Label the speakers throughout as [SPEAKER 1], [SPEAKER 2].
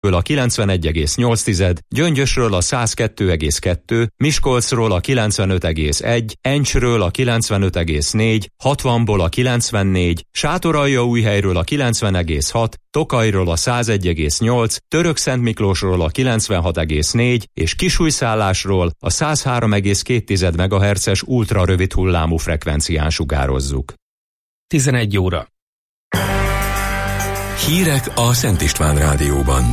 [SPEAKER 1] a 91,8, Gyöngyösről a 102,2, Miskolcról a 95,1, Encsről a 95,4, 60-ból a 94, Sátoraljaújhelyről a 90,6, Tokajról a 101,8, Törökszentmiklósról a 96,4 és Kisújszállásról a 103,2 MHz-es ultrarövid hullámú frekvencián sugározzuk.
[SPEAKER 2] 11 óra.
[SPEAKER 3] Hírek a Szent István Rádióban.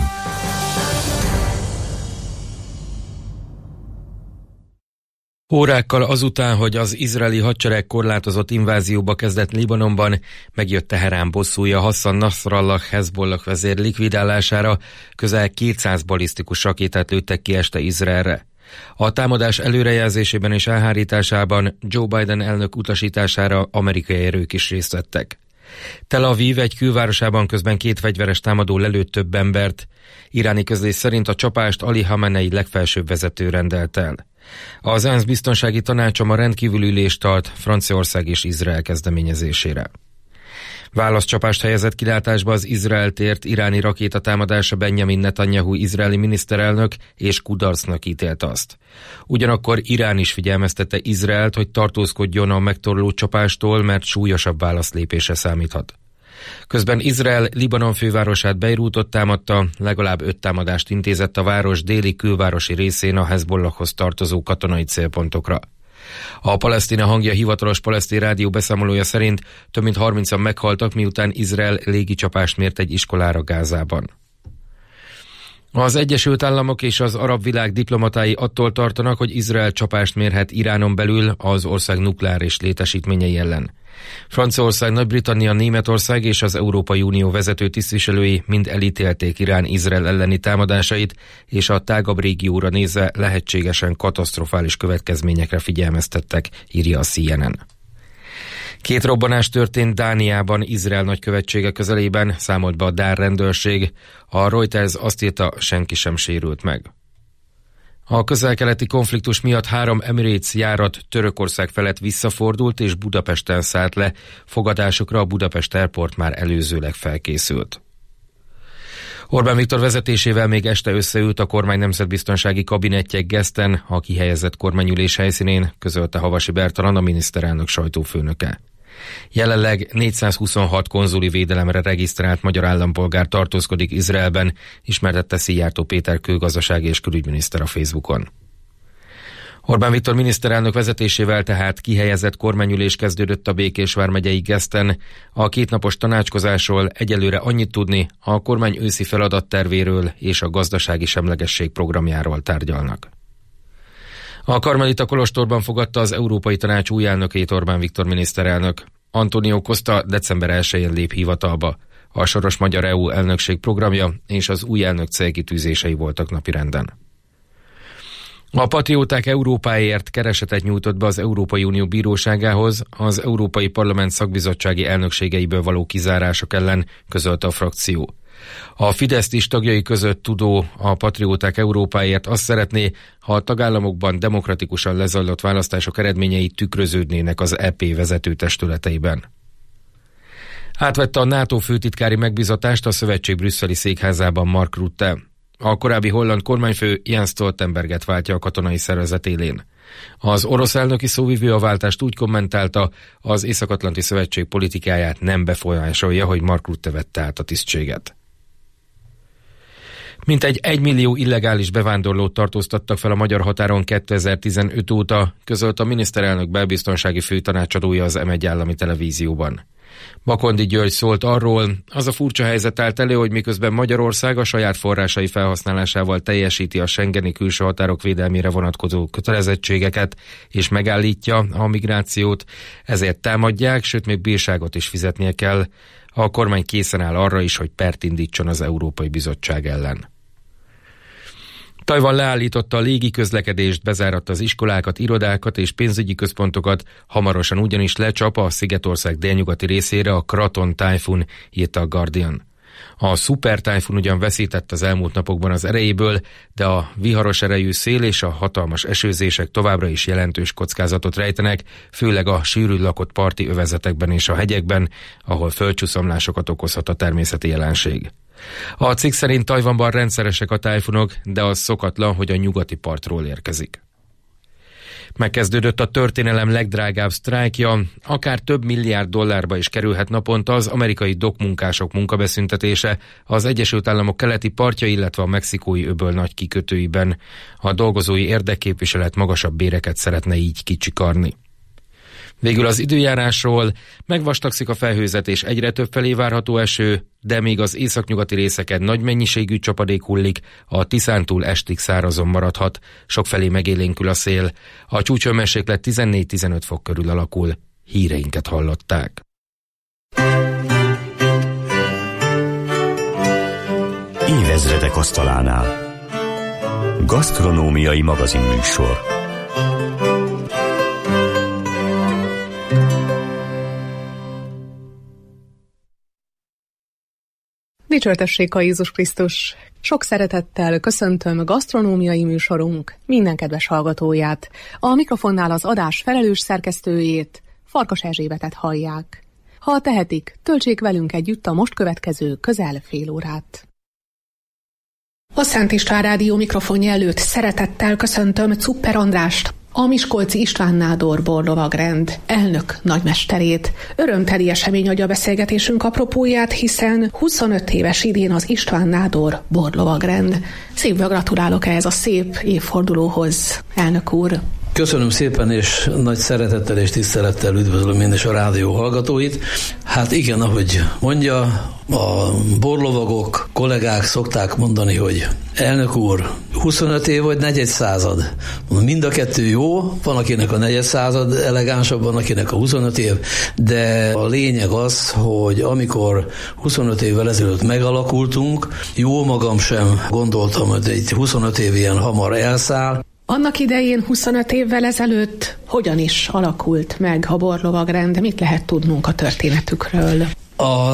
[SPEAKER 2] Órákkal azután, hogy az izraeli hadsereg korlátozott invázióba kezdett Libanonban, megjött Teherán bosszúja Hassan Nasrallah Hezbollah vezér likvidálására, közel 200 balisztikus rakétát lőttek ki este Izraelre. A támadás előrejelzésében és elhárításában Joe Biden elnök utasítására amerikai erők is részt vettek. Tel Aviv egy külvárosában közben 2 fegyveres támadó lelőtt több embert. Iráni közlés szerint a csapást Ali Khamenei legfelsőbb vezető rendelt el. Az ENSZ biztonsági tanácsa ma rendkívüli ülést tart Franciaország és Izrael kezdeményezésére. Válaszcsapást helyezett kilátásba az Izraelt ért iráni rakétatámadása Benjamin Netanyahu izraeli miniszterelnök, és kudarcnak ítélt azt. Ugyanakkor Irán is figyelmeztette Izraelt, hogy tartózkodjon a megtorló csapástól, mert súlyosabb válaszlépésre számíthat. Közben Izrael Libanon fővárosát Beirutot támadta, legalább 5 támadást intézett a város déli külvárosi részén a Hezbollahhoz tartozó katonai célpontokra. A Palesztina hangja hivatalos palesztin rádió beszámolója szerint több mint 30-an meghaltak, miután Izrael légicsapást mért egy iskolára Gázában. Az Egyesült Államok és az arab világ diplomatái attól tartanak, hogy Izrael csapást mérhet Iránon belül az ország nukleáris létesítményei ellen. Franciaország, Nagy-Britannia, Németország és az Európai Unió vezető tisztviselői mind elítélték Irán Izrael elleni támadásait, és a tágabb régióra nézve lehetségesen katasztrofális következményekre figyelmeztettek, írja a CNN. 2 robbanás történt Dániában, Izrael nagykövetsége közelében, számolt be a dán rendőrség. A Reuters azt írta, senki sem sérült meg. A közel-keleti konfliktus miatt 3 Emirates járat Törökország felett visszafordult és Budapesten szállt le, fogadásukra a Budapest Airport már előzőleg felkészült. Orbán Viktor vezetésével még este összeült a kormány nemzetbiztonsági kabinetje Gesten, a kihelyezett kormányülés helyszínén, közölte Havasi Bertalan, a miniszterelnök sajtófőnöke. Jelenleg 426 konzuli védelemre regisztrált magyar állampolgár tartózkodik Izraelben, ismertette Szijjártó Péter külgazdasági és külügyminiszter a Facebookon. Orbán Viktor miniszterelnök vezetésével tehát kihelyezett kormányülés kezdődött a Békés vármegyei Gesten. A 2 napos tanácskozásról egyelőre annyit tudni, a kormány őszi feladattervéről és a gazdasági semlegesség programjáról tárgyalnak. A Karmelita kolostorban fogadta az Európai Tanács új elnökét Orbán Viktor miniszterelnök. Antonio Costa december 1-én lép hivatalba. A soros magyar EU elnökség programja és az új elnök célkitűzései voltak napirenden. A patrióták Európáért keresetet nyújtott be az Európai Unió bíróságához az Európai Parlament szakbizottsági elnökségeiből való kizárások ellen, közölte a frakció. A Fidesz is tagjai között tudó a patrióták Európáért azt szeretné, ha a tagállamokban demokratikusan lezajlott választások eredményei tükröződnének az EP vezető testületeiben. Átvette a NATO főtitkári megbízatást a szövetség brüsszeli székházában Mark Rutte. A korábbi holland kormányfő Jens Stoltenberget váltja a katonai szervezet élén. Az orosz elnöki szóvivő a váltást úgy kommentálta, az Észak-Atlanti Szövetség politikáját nem befolyásolja, hogy Mark Rutte vette át a tisztséget. Mintegy 1 millió illegális bevándorlót tartóztattak fel a magyar határon 2015 óta, közölt a miniszterelnök belbiztonsági főtanácsadója az M1 állami televízióban. Bakondi György szólt arról, az a furcsa helyzet állt elő, hogy miközben Magyarország a saját forrásai felhasználásával teljesíti a schengeni külső határok védelmére vonatkozó kötelezettségeket és megállítja a migrációt, ezért támadják, sőt még bírságot is fizetnie kell. A kormány készen áll arra is, hogy pert indítson az Európai Bizottság ellen. Tajvan leállította a légi közlekedést, bezáratta az iskolákat, irodákat és pénzügyi központokat, hamarosan ugyanis lecsap a Szigetország délnyugati részére a Kraton tájfun, írta a Guardian. A szuper tájfun ugyan veszített az elmúlt napokban az erejéből, de a viharos erejű szél és a hatalmas esőzések továbbra is jelentős kockázatot rejtenek, főleg a sűrűn lakott parti övezetekben és a hegyekben, ahol földcsúszamlásokat okozhat a természeti jelenség. A cikk szerint Tajvanban rendszeresek a tájfunok, de az szokatlan, hogy a nyugati partról érkezik. Megkezdődött a történelem legdrágább sztrájkja, akár több milliárd dollárba is kerülhet naponta az amerikai dokkmunkások munkabeszüntetése az Egyesült Államok keleti partja, illetve a mexikói öböl nagy kikötőiben. A dolgozói érdekképviselet magasabb béreket szeretne így kicsikarni. Végül az időjárásról: megvastagszik a felhőzet és egyre több felé várható eső, de még az északnyugati részeken nagy mennyiségű csapadék hullik, a Tiszántúl estig szárazon maradhat, sokfelé megélénkül a szél. A csúcshőmérséklet 14-15 fok körül alakul. Híreinket hallották.
[SPEAKER 4] Évezredek asztalánál. Gasztronómiai magazinműsor.
[SPEAKER 5] Dicsőtessék a Jézus Krisztus! Sok szeretettel köszöntöm gasztronómiai műsorunk minden kedves hallgatóját. A mikrofonnál az adás felelős szerkesztőjét, Farkas Erzsébetet hallják. Ha tehetik, töltsék velünk együtt a most következő közel fél órát. A Szent István Rádió mikrofonja előtt szeretettel köszöntöm Czupper Andrást, a Miskolci István Nádor borlovagrend elnök nagymesterét. Örömteli esemény adja a beszélgetésünk apropóját, hiszen 25 éves idén az István Nádor borlovagrend. Szívből gratulálok ehhez a szép évfordulóhoz, elnök úr!
[SPEAKER 6] Köszönöm szépen, és nagy szeretettel és tisztelettel üdvözlöm én is a rádió hallgatóit. Hát igen, ahogy mondja, a borlovagok, kollégák szokták mondani, hogy elnök úr, 25 év vagy negyed század. Mind a kettő jó, van akinek a negyed század elegánsabb, van akinek a 25 év, de a lényeg az, hogy amikor 25 évvel ezelőtt megalakultunk, jó magam sem gondoltam, hogy egy 25 év ilyen hamar elszáll.
[SPEAKER 5] Annak idején 25 évvel ezelőtt hogyan is alakult meg a borlovagrend? Mit lehet tudnunk a történetükről?
[SPEAKER 6] A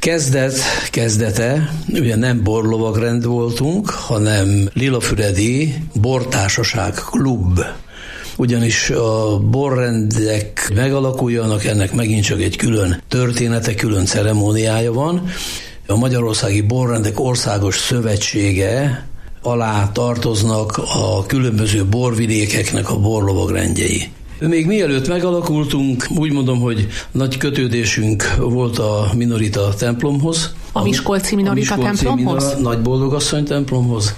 [SPEAKER 6] kezdete, ugye nem borlovagrend voltunk, hanem Lilafüredi Bortársaság Klub. Ugyanis a borrendek megalakuljanak, ennek megint csak egy külön története, külön ceremóniája van. A Magyarországi Borrendek Országos Szövetsége alá tartoznak a különböző borvidékeknek a borlovagrendjei. Még mielőtt megalakultunk, úgy mondom, hogy nagy kötődésünk volt a Minorita templomhoz.
[SPEAKER 5] A Miskolci Minorita templomhoz?
[SPEAKER 6] Nagy Boldogasszony templomhoz.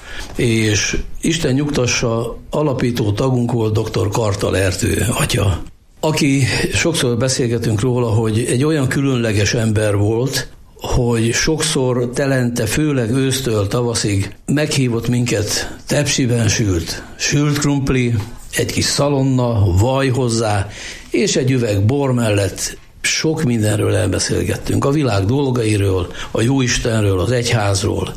[SPEAKER 6] És Isten nyugtassa, alapító tagunk volt dr. Kartal Ertő atya, aki sokszor beszélgetünk róla, hogy egy olyan különleges ember volt, hogy sokszor telente, főleg ősztől tavaszig meghívott minket tepsiben sült krumpli, egy kis szalonna, vaj hozzá, és egy üveg bor mellett sok mindenről elbeszélgettünk. A világ dolgairól, a Jóistenről, az egyházról,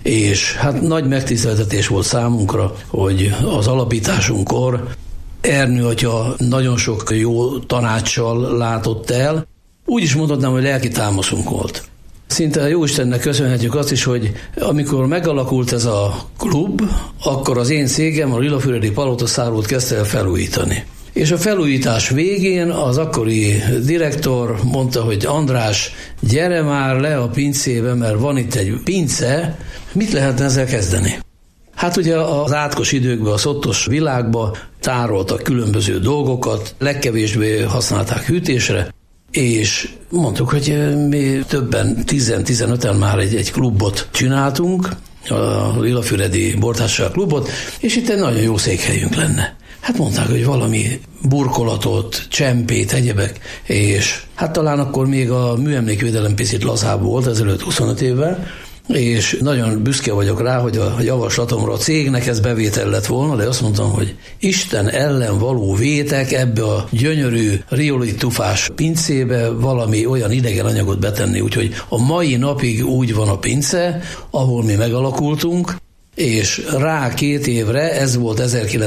[SPEAKER 6] és hát nagy megtiszteltetés volt számunkra, hogy az alapításunkkor Ernő atya nagyon sok jó tanácssal látott el. Úgy is mondhatnám, hogy lelki támaszunk volt. Szinte a Jóistennek köszönhetjük azt is, hogy amikor megalakult ez a klub, akkor az én cégem, a Lilafüredi Palotaszárót kezdte el felújítani. És a felújítás végén az akkori direktor mondta, hogy András, gyere már le a pincébe, mert van itt egy pince, mit lehetne ezzel kezdeni? Hát ugye az átkos időkben, a szottos világban tároltak különböző dolgokat, legkevésbé használták hűtésre, és mondtuk, hogy mi többen, 10-15-en már egy klubot csináltunk, a Lilafüredi Bortársaság klubot, és itt egy nagyon jó székhelyünk lenne. Hát mondták, hogy valami burkolatot, csempét, egyebek, és hát talán akkor még a műemlékvédelem picit lazább volt, ezelőtt 25 évvel, és nagyon büszke vagyok rá, hogy a javaslatomra a cégnek ez bevétel lett volna, de azt mondtam, hogy Isten ellen való vétek ebbe a gyönyörű riolit tufás pincébe valami olyan idegen anyagot betenni, úgyhogy a mai napig úgy van a pince, ahol mi megalakultunk, és rá 2 évre, ez volt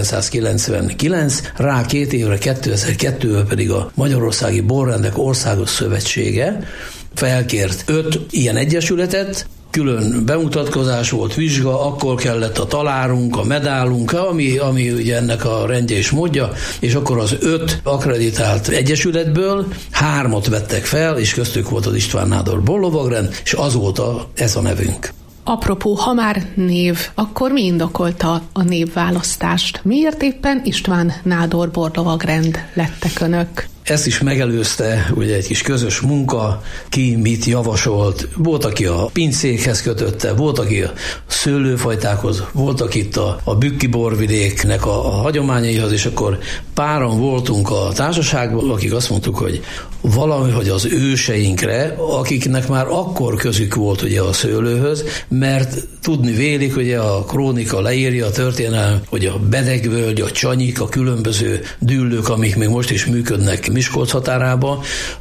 [SPEAKER 6] 1999, rá 2 évre 2002-ben pedig a Magyarországi Borrendek Országos Szövetsége felkért 5 ilyen egyesületet, külön bemutatkozás volt, vizsga, akkor kellett a talárunk, a medálunk, ami ugye ennek a rendje és módja, és akkor az 5 akkreditált egyesületből 3-at vettek fel, és köztük volt az István Nádor borlovagrend, és azóta ez a nevünk.
[SPEAKER 5] Apropó, ha már név, akkor mi indokolta a névválasztást? Miért éppen István Nádor borlovagrend lettek önök?
[SPEAKER 6] Ezt is megelőzte ugye egy kis közös munka, ki mit javasolt. Volt, aki a pincékhez kötötte, volt, aki a szőlőfajtákhoz, voltak itt a bükki borvidéknek a hagyományaihoz, és akkor páran voltunk a társaságban, akik azt mondtuk, hogy valahogy az őseinkre, akiknek már akkor közük volt ugye a szőlőhöz, mert tudni vélik, ugye a krónika leírja, a történelem, hogy a Bedegvölgy, a Csanyik, a különböző düllők, amik még most is működnek Miskolc határában,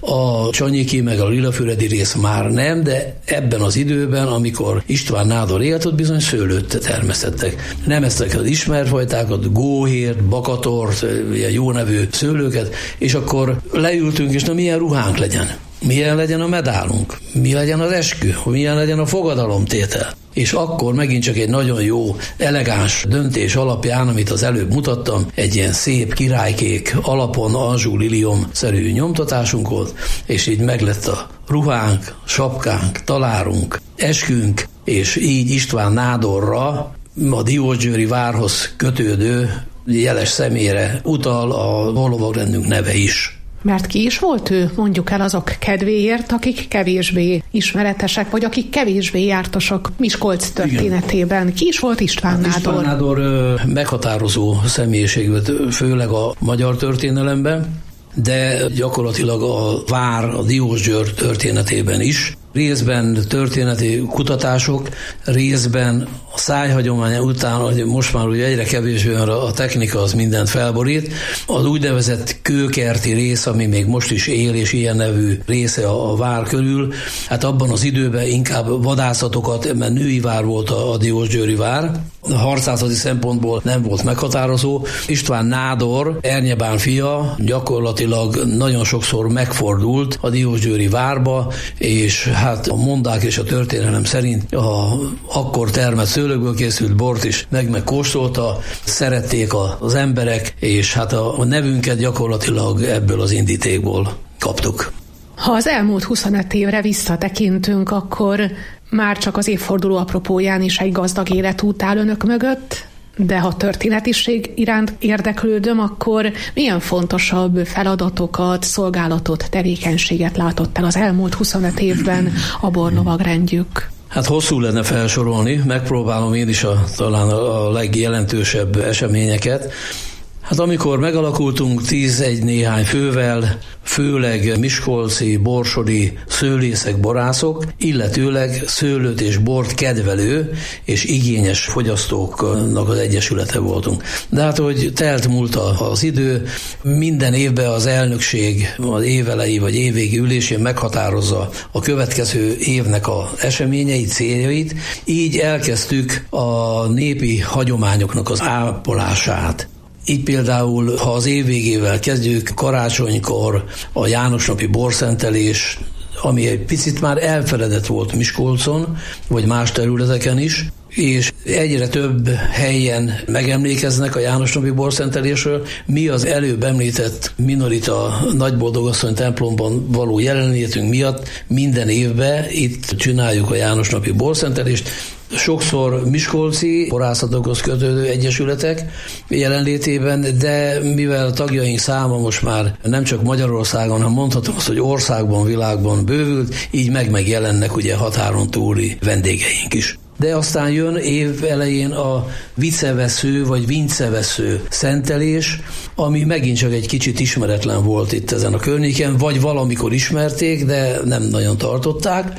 [SPEAKER 6] a Csanyiki meg a Lilafüredi rész már nem, de ebben az időben, amikor István Nádor élt, ott bizony szőlőt termesztettek. Nem eztek az ismert fajtákat, góhért, bakatort, ilyen jó nevű szőlőket, és akkor leültünk, és na milyen ruhánk legyen? Milyen legyen a medálunk? Mi legyen az eskü? Milyen legyen a fogadalomtétel? És akkor megint csak egy nagyon jó, elegáns döntés alapján, amit az előbb mutattam, egy ilyen szép királykék alapon Anjou liliom-szerű nyomtatásunk volt, és így meglett a ruhánk, sapkánk, talárunk, eskünk, és így István Nádorra, a diósgyőri várhoz kötődő jeles személyre utal a borlovagrendünk neve is.
[SPEAKER 5] Mert ki is volt ő, mondjuk el azok kedvéért, akik kevésbé ismeretesek, vagy akik kevésbé jártasok Miskolc történetében. Igen. Ki is volt István Nádor?
[SPEAKER 6] István Nádor meghatározó személyiség volt, főleg a magyar történelemben, de gyakorlatilag a vár, a Diósgyőr történetében is. Részben történeti kutatások, részben a szájhagyomány után, hogy most már ugye egyre kevésbé, mert a technika az mindent felborít, az úgynevezett kőkerti rész, ami még most is él, és ilyen nevű része a vár körül, hát abban az időben inkább vadászatokat, mert női vár volt a diósgyőri vár, harcászati szempontból nem volt meghatározó. István Nádor, Ernye fia, gyakorlatilag nagyon sokszor megfordult a diósgyőri várba, és hát a mondák és a történelem szerint akkor termett szőlőkből készült bort is megkóstolta, szerették az emberek, és hát a nevünket gyakorlatilag ebből az indítékból kaptuk.
[SPEAKER 5] Ha az elmúlt 25 évre visszatekintünk, akkor már csak az évforduló apropóján is egy gazdag életút áll önök mögött, de ha történetiség iránt érdeklődöm, akkor milyen fontosabb feladatokat, szolgálatot, tevékenységet látott el az elmúlt 25 évben a borlovagrendjük?
[SPEAKER 6] Hát hosszú lenne felsorolni, megpróbálom én is talán a legjelentősebb eseményeket. Hát amikor megalakultunk 11 néhány fővel, főleg miskolci, borsodi szőlészek, borászok, illetőleg szőlőt és bort kedvelő és igényes fogyasztóknak az egyesülete voltunk. De hát, hogy telt múlt az idő, minden évben az elnökség az évelei vagy évvégi ülésén meghatározza a következő évnek az eseményeit, céljait, így elkezdtük a népi hagyományoknak az ápolását. Így például, ha az év végével kezdjük, karácsonykor a Jánosnapi borszentelés, ami egy picit már elfeledett volt Miskolcon, vagy más területeken is, és egyre több helyen megemlékeznek a Jánosnapi borszentelésről. Mi az előbb említett Minorita Nagyboldogasszony templomban való jelenlétünk miatt minden évben itt csináljuk a Jánosnapi borszentelést. Sokszor miskolci borászatokhoz kötődő egyesületek jelenlétében, de mivel a tagjaink száma most már nem csak Magyarországon, hanem mondhatom azt, hogy országban, világban bővült, így megjelennek ugye határon túli vendégeink is. De aztán jön év elején a vicevesző vagy vincevesző szentelés, ami megint csak egy kicsit ismeretlen volt itt ezen a környéken, vagy valamikor ismerték, de nem nagyon tartották.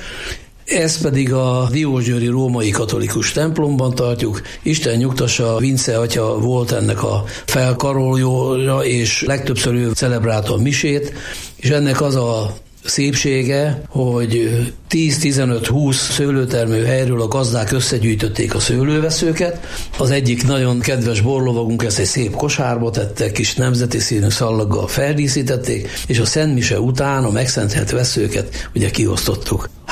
[SPEAKER 6] Ez pedig a diósgyőri római katolikus templomban tartjuk. Isten nyugtassa, Vince atya volt ennek a felkarolója, és legtöbbször ő celebrálta a misét, és ennek az a szépsége, hogy 10-15-20 szőlőtermő helyről a gazdák összegyűjtötték a szőlőveszőket. Az egyik nagyon kedves borlovagunk ezt egy szép kosárba tette, kis nemzeti színű szallaggal feldíszítették, és a Szentmise után a megszentelt veszőket ugye kiosztottuk.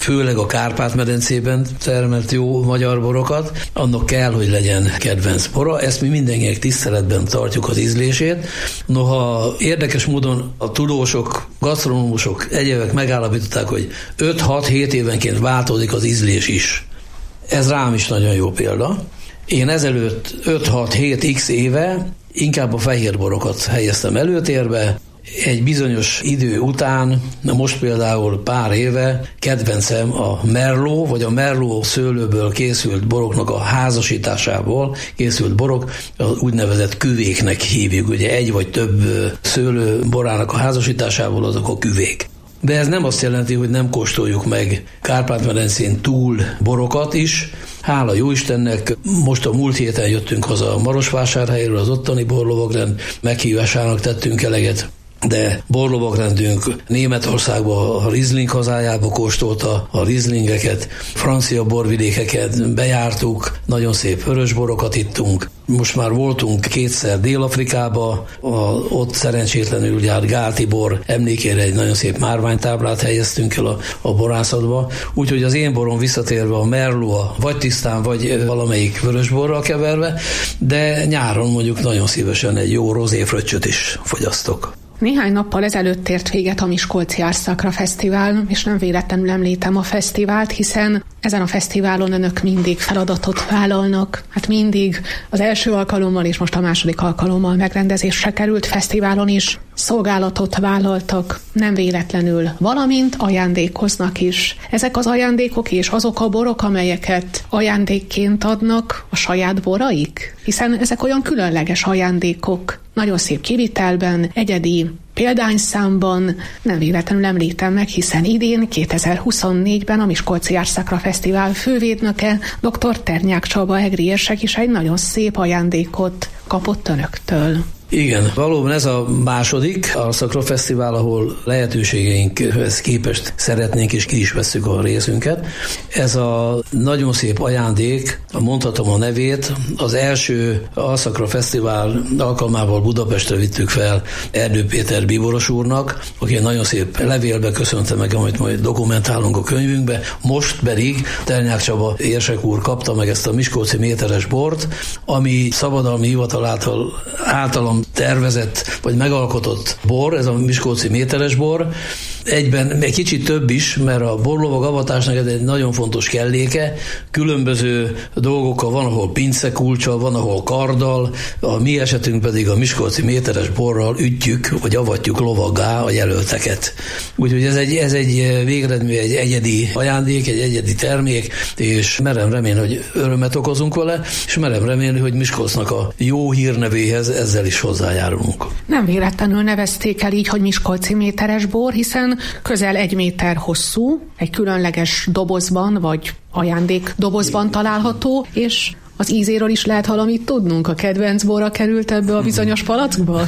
[SPEAKER 6] főleg a Kárpát-medencében termelt jó magyar borokat, annak kell, hogy legyen kedvenc bora. Ezt mi mindenkinek tiszteletben tartjuk az ízlését. Noha érdekes módon a tudósok, gasztronómusok, egyebek megállapították, hogy 5-6-7 évenként változik az ízlés is. Ez rám is nagyon jó példa. Én ezelőtt 5-6-7x éve inkább a fehér borokat helyeztem előtérbe. Egy bizonyos idő után, most például pár éve kedvencem a Merlot, vagy a Merlot szőlőből készült boroknak a házasításából készült borok, az úgynevezett küvéknek hívjuk, ugye egy vagy több szőlő borának a házasításából azok a küvék. De ez nem azt jelenti, hogy nem kóstoljuk meg Kárpát-medencén túl borokat is. Hála Jóistennek, most a múlt héten jöttünk haza a Marosvásárhelyről, az ottani borlovagrend meghívásának tettünk eleget. De borlovagrendünk Németországba, a Riesling hazájába kóstolta a Rieslingeket, francia borvidékeket bejártuk, nagyon szép vörösborokat ittunk. Most már voltunk 2-szer Dél-Afrikába, ott szerencsétlenül járt Gál Tibor emlékére egy nagyon szép márványtáblát helyeztünk el a borászatba. Úgyhogy az én borom visszatérve a Merlot, vagy tisztán, vagy valamelyik vörösborral keverve, de nyáron mondjuk nagyon szívesen egy jó rozéfröccsöt is fogyasztok.
[SPEAKER 5] Néhány nappal ezelőtt ért véget a Miskolci Árszakra Fesztivál, és nem véletlenül említem a fesztivált, hiszen ezen a fesztiválon önök mindig feladatot vállalnak. Hát mindig az első alkalommal és most a második alkalommal megrendezésre került fesztiválon is szolgálatot vállaltak, nem véletlenül, valamint ajándékoznak is. Ezek az ajándékok és azok a borok, amelyeket ajándékként adnak, a saját boraik? Hiszen ezek olyan különleges ajándékok, nagyon szép kivitelben, egyedi példányszámban, nem véletlenül említem meg, hiszen idén, 2024-ben a Miskolci Árszakra Fesztivál fővédnöke, dr. Ternyák Csaba egri érsek is egy nagyon szép ajándékot kapott önöktől.
[SPEAKER 6] Igen, valóban ez a második Árszakra Fesztivál, ahol lehetőségeinkhez képest szeretnénk és ki is vesszük a részünket. Ez a nagyon szép ajándék, mondhatom a nevét, az első Árszakra Fesztivál alkalmával Budapestre vittük fel Erdő Péter bíboros úrnak, aki egy nagyon szép levélbe köszönte meg, amit majd dokumentálunk a könyvünkbe. Most pedig Ternyák Csaba érsek úr kapta meg ezt a miskolci méteres bort, ami szabadalmi hivatal általam tervezett, vagy megalkotott bor, ez a miskolci méteres bor. Egyben egy kicsit több is, mert a borlovag avatásnak ez egy nagyon fontos kelléke. Különböző dolgokkal van, ahol pincekulccsal, van, ahol karddal, a mi esetünk pedig a miskolci méteres borral ütjük, vagy avatjuk lovaggá a jelölteket. Úgyhogy ez egy végeredmény, egy egyedi ajándék, egy egyedi termék, és merem remélni, hogy örömet okozunk vele, és merem remélni, hogy Miskolcnak a jó hírnevéhez ezzel is hozzájárulunk.
[SPEAKER 5] Nem véletlenül nevezték el így, hogy miskolci méteres bor, hiszen közel 1 méter hosszú, egy különleges dobozban, vagy ajándék dobozban található, és az ízéről is lehet valamit tudnunk? A kedvenc borra került ebbe a bizonyos palackba?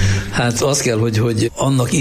[SPEAKER 6] Hát az kell, hogy annak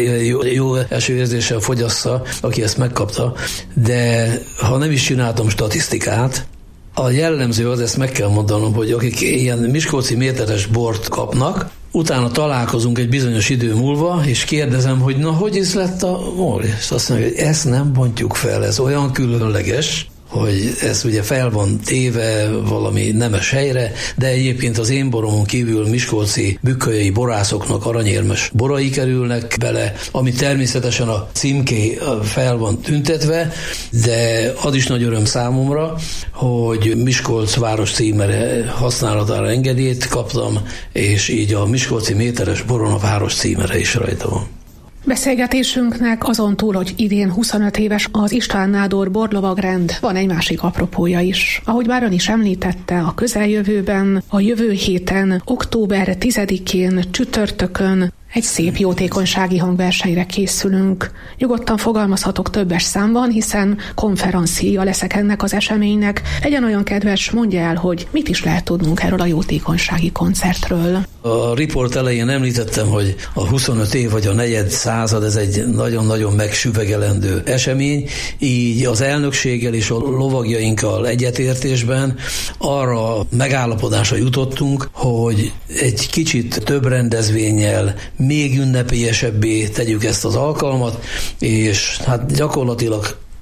[SPEAKER 6] jó első érzéssel fogyassza, aki ezt megkapta, de ha nem is csináltam statisztikát, a jellemző az, ezt meg kell mondanom, hogy akik ilyen miskolci méteres bort kapnak, utána találkozunk egy bizonyos idő múlva, és kérdezem, hogy na, hogy is lett a bor? És azt mondja, hogy ezt nem bontjuk fel, ez olyan különleges, hogy ez ugye fel van téve valami nemes helyre, de egyébként az én boromon kívül miskolci bükkölyei borászoknak aranyérmes borai kerülnek bele, ami természetesen a címké fel van tüntetve, de az is nagy öröm számomra, hogy Miskolc város címere használatára engedélyt kaptam, és így a miskolci méteres boron a város címere is rajta van.
[SPEAKER 5] Beszélgetésünknek azon túl, hogy idén 25 éves az István Nádor borlovagrend, van egy másik apropója is. Ahogy már ön is említette, a közeljövőben, a jövő héten, október 10-én, csütörtökön egy szép jótékonysági hangversenyre készülünk. Nyugodtan fogalmazhatok többes számban, hiszen konferencia leszek ennek az eseménynek. Legyen olyan kedves, mondja el, hogy mit is lehet tudnunk erről a jótékonysági koncertről.
[SPEAKER 6] A riport elején említettem, hogy a 25 év vagy a negyed század, ez egy nagyon-nagyon megsüvegelendő esemény, így az elnökséggel és a lovagjainkkal egyetértésben arra megállapodásra jutottunk, hogy egy kicsit több rendezvénnyel még ünnepélyesebbé tegyük ezt az alkalmat, és hát gyakorlatilag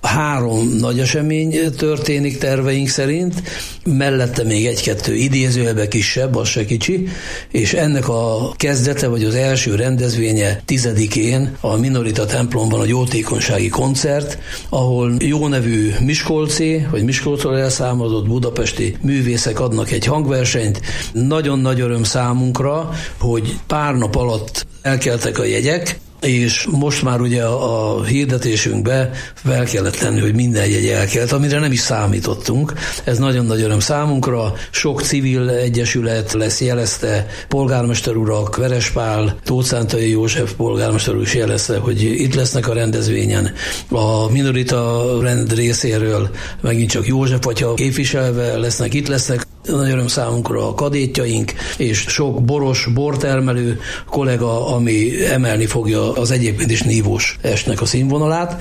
[SPEAKER 6] 3 nagy esemény történik terveink szerint, mellette még 1-2 idézőjelben kisebb, az se kicsi, és ennek a kezdete, vagy az első rendezvénye 10-én a Minorita templomban a jótékonysági koncert, ahol jó nevű miskolci, vagy Miskolcról elszámozott budapesti művészek adnak egy hangversenyt. Nagyon nagy öröm számunkra, hogy pár nap alatt elkeltek a jegyek, és most már ugye a hirdetésünkbe fel kellett tenni, hogy minden jegy elkelt, amire nem is számítottunk. Ez nagyon nagy öröm számunkra. Sok civil egyesület lesz jelezte, polgármester urak, Verespál, Tóth-Szántai József polgármester úr is jelezte, hogy itt lesznek a rendezvényen. A Minorita rend részéről megint csak József atya képviselve lesznek, itt lesznek. Nagy öröm számunkra a kadétjaink, és sok boros, bortermelő kollega, ami emelni fogja az egyébként is nívós estnek a színvonalát.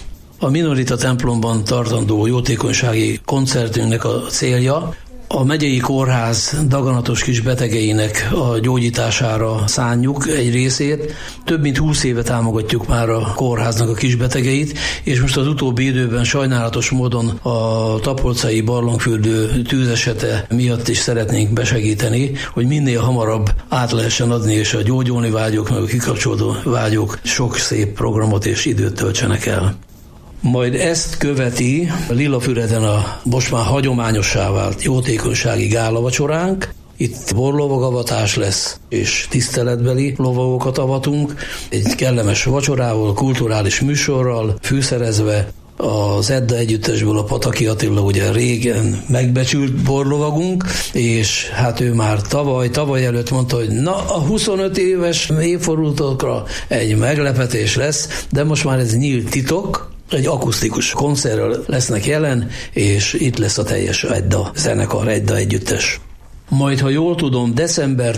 [SPEAKER 6] A Minorita templomban tartandó jótékonysági koncertünknek a célja a megyei kórház daganatos kis betegeinek a gyógyítására szánjuk egy részét. Több mint 20 éve támogatjuk már a kórháznak a kis betegeit, és most az utóbbi időben sajnálatos módon a tapolcai barlangfürdő tűzesete miatt is szeretnénk besegíteni, hogy minél hamarabb át lehessen adni, és a gyógyulni vágyók, meg a kikapcsolódó vágyók sok szép programot és időt töltsenek el. Majd ezt követi Lillafüreden a most már hagyományossá vált jótékonysági gálavacsoránk. Itt borlovagavatás lesz, és tiszteletbeli lovagokat avatunk. Egy kellemes vacsorával, kulturális műsorral, fűszerezve. Az Edda együttesből a Pataki Attila ugye régen megbecsült borlovagunk, és hát ő már tavaly előtt mondta, hogy na a 25 éves évfordulókra egy meglepetés lesz, de most már ez nyílt titok. Egy akusztikus koncertről lesznek jelen, és itt lesz a teljes Edda zenekar, Edda együttes. Majd, ha jól tudom, december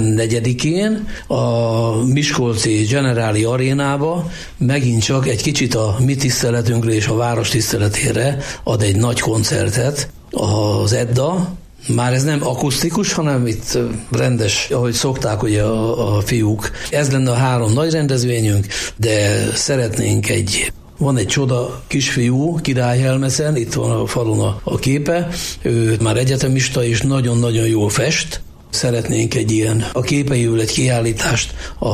[SPEAKER 6] 14-én a Miskolci Generáli Arénába megint csak egy kicsit a mi tiszteletünkre és a város tiszteletére ad egy nagy koncertet az Edda. Már ez nem akusztikus, hanem itt rendes, ahogy szokták ugye a fiúk. Ez lenne a 3 nagy rendezvényünk, de szeretnénk van egy csoda kisfiú Királyhelmeszen, itt van a falun a képe, ő már egyetemista és nagyon-nagyon jól fest. Szeretnénk a képeiről egy kiállítást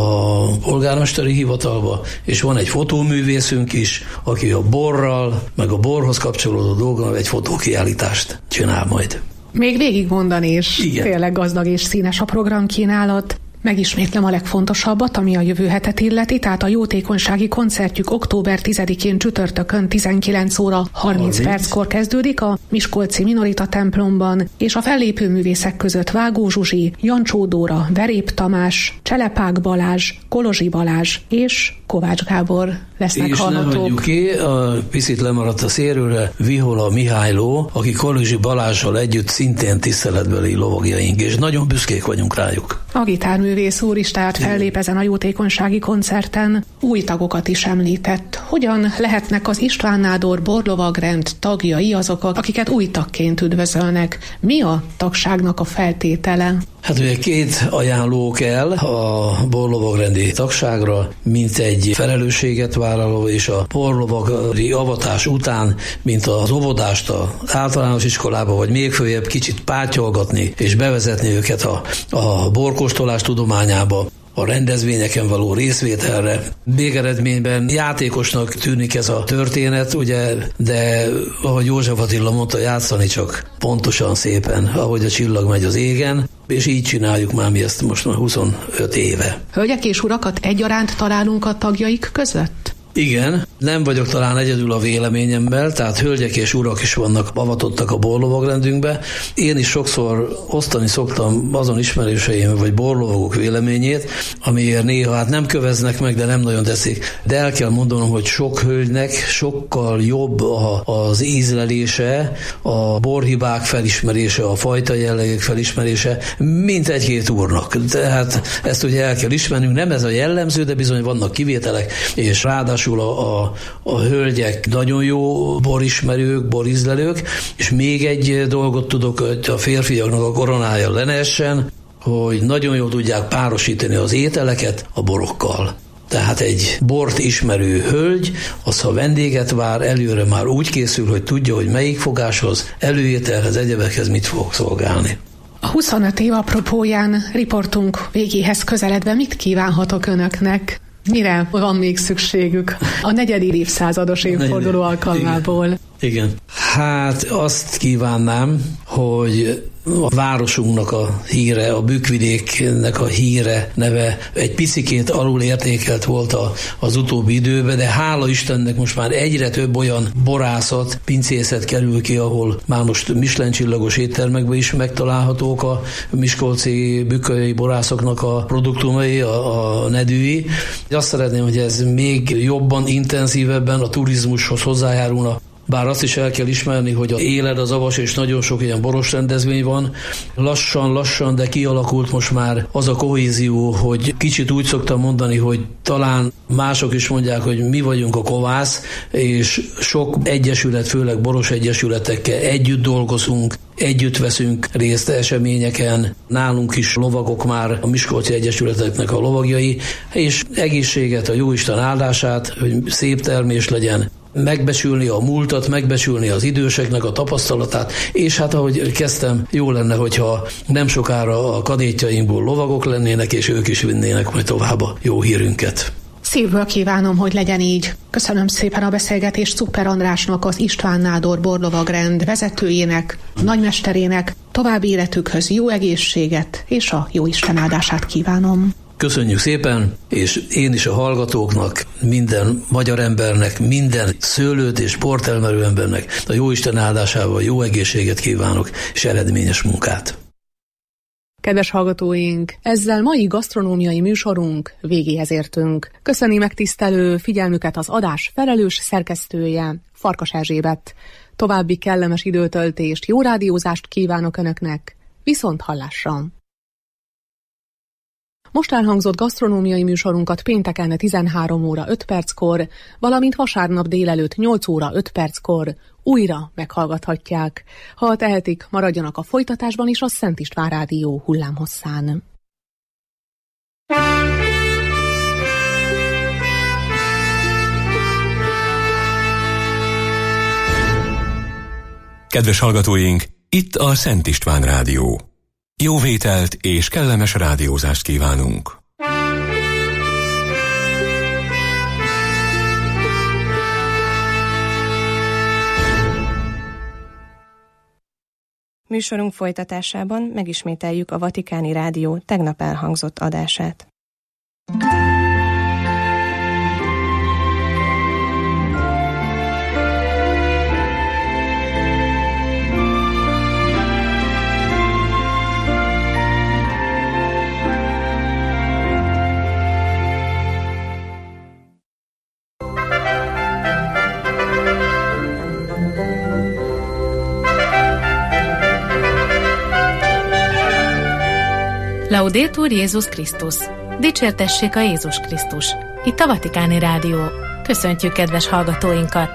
[SPEAKER 6] a polgármesteri hivatalba, és van egy fotóművészünk is, aki a borral, meg a borhoz kapcsolódó dolgon egy fotókiállítást csinál majd.
[SPEAKER 5] Még végig mondani, és
[SPEAKER 6] igen.
[SPEAKER 5] Tényleg gazdag és színes a programkínálat. Megismétlem a legfontosabbat, ami a jövő hetet illeti, tehát a jótékonysági koncertjük október 10-én csütörtökön 19 óra 30 perckor kezdődik a Miskolci Minorita templomban, és a fellépő művészek között Vágó Zsuzsi, Jancsó Dóra, Verép Tamás, Cselepák Balázs, Kolozsi Balázs és Kovács Gábor lesznek hallhatók. És ne hagyjuk ki, a picit lemaradt a szélőre, Vihola Mihályló, aki Kolozsi Balázssal együtt szintén tiszteletbeli lovagjaink, és nagyon büszkék vagyunk rájuk. A gitárművész úr is tehát fellép ezen a jótékonysági koncerten. Új tagokat is említett. Hogyan lehetnek az István Nádor borlovagrend tagjai azok, akiket új tagként üdvözölnek? Mi a tagságnak a feltétele? Hát ugye 2 ajánló kell a borlovagrendi tagságra, mint egy felelősséget vállaló, és a borlovagri avatás után, mint az óvodást az általános iskolába, vagy még följebb kicsit pátyolgatni, és bevezetni őket a borkóstolás tudományába, a rendezvényeken való részvételre. Végeredményben játékosnak tűnik ez a történet, ugye, de ahogy József Attila mondta, játszani csak pontosan, szépen, ahogy a csillag megy az égen, és így csináljuk már mi ezt most már 25 éve. Hölgyek és urakat egyaránt találunk a tagjaik között? Igen, nem vagyok talán egyedül a véleményemmel, tehát hölgyek és urak is vannak avatottak a borlovagrendünkbe. Én is sokszor osztani szoktam azon ismerőseim vagy borlovagok véleményét, amiért néha hát nem köveznek meg, de nem nagyon teszik. De el kell mondanom, hogy sok hölgynek sokkal jobb az ízlelése, a borhibák felismerése, a fajta jellegek felismerése, mint 1-2 úrnak. Tehát ezt ugye el kell ismernünk, nem ez a jellemző, de bizony vannak kivételek, és ráadásul a hölgyek nagyon jó borismerők, borízlelők, és még egy dolgot tudok, hogy a férfiaknak a koronája le ne essen, hogy nagyon jól tudják párosítani az ételeket a borokkal.
[SPEAKER 6] Tehát egy bort ismerő hölgy, az ha vendéget vár, előre már úgy készül, hogy tudja, hogy melyik fogáshoz, előételhez, egyebekhez mit fog szolgálni.
[SPEAKER 5] A 25 év apropóján riportunk végéhez közeledve mit kívánhatok önöknek? Mire van még szükségük a 4. évszázados évforduló alkalmából?
[SPEAKER 6] Igen. Hát azt kívánnám, hogy a városunknak a híre, a Bükkvidéknek a híre, neve egy picikét alul értékelt volt az utóbbi időben, de hála Istennek most már egyre több olyan borászat, pincészet kerül ki, ahol már most Michelin csillagos éttermekben is megtalálhatók a miskolci bükkölyei borászoknak a produktumai, a nedűi. Azt szeretném, hogy ez még jobban, intenzívebben a turizmushoz hozzájárulna. Bár azt is el kell ismerni, hogy éled az avas, és nagyon sok ilyen boros rendezvény van. Lassan, de kialakult most már az a kohézió, hogy kicsit úgy szoktam mondani, hogy talán mások is mondják, hogy mi vagyunk a kovász, és sok egyesület, főleg boros egyesületekkel együtt dolgozunk, együtt veszünk részt eseményeken, nálunk is lovagok már a miskolci egyesületeknek a lovagjai, és egészséget, a jóisten áldását, hogy szép termés legyen, megbecsülni a múltat, megbecsülni az időseknek a tapasztalatát, és hát ahogy kezdtem, jó lenne, hogyha nem sokára a kadétjainkból lovagok lennének, és ők is vinnének majd tovább a jó hírünket.
[SPEAKER 5] Szívből kívánom, hogy legyen így. Köszönöm szépen a beszélgetést Czuper Andrásnak, az István Nádor borlovagrend vezetőjének, nagymesterének. További életükhöz jó egészséget és a jó Isten áldását kívánom.
[SPEAKER 6] Köszönjük szépen, és én is a hallgatóknak, minden magyar embernek, minden szőlőt és portermelő embernek a jóisten áldásával jó egészséget kívánok, és eredményes munkát.
[SPEAKER 5] Kedves hallgatóink, ezzel mai gasztronómiai műsorunk végéhez értünk. Köszöni megtisztelő figyelmüket az adás felelős szerkesztője, Farkas Erzsébet. További kellemes időtöltést, jó rádiózást kívánok Önöknek, viszont hallásra! Most elhangzott gasztronómiai műsorunkat pénteken 13 óra 5 perckor, valamint vasárnap délelőtt 8 óra 5 perckor újra meghallgathatják. Ha tehetik, maradjanak a folytatásban is a Szent István Rádió hullámhosszán.
[SPEAKER 3] Kedves hallgatóink, itt a Szent István Rádió. Jó vételt és kellemes rádiózást kívánunk!
[SPEAKER 7] Műsorunk folytatásában megismételjük a Vatikáni Rádió tegnap elhangzott adását.
[SPEAKER 8] Laudetur Jézus Krisztus! Dicsértessék a Jézus Krisztus! Itt a Vatikáni Rádió. Köszöntjük kedves hallgatóinkat!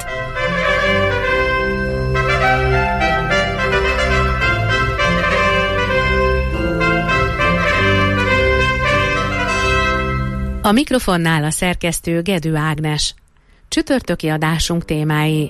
[SPEAKER 8] A mikrofonnál a szerkesztő Gedő Ágnes. Csütörtöki adásunk témái.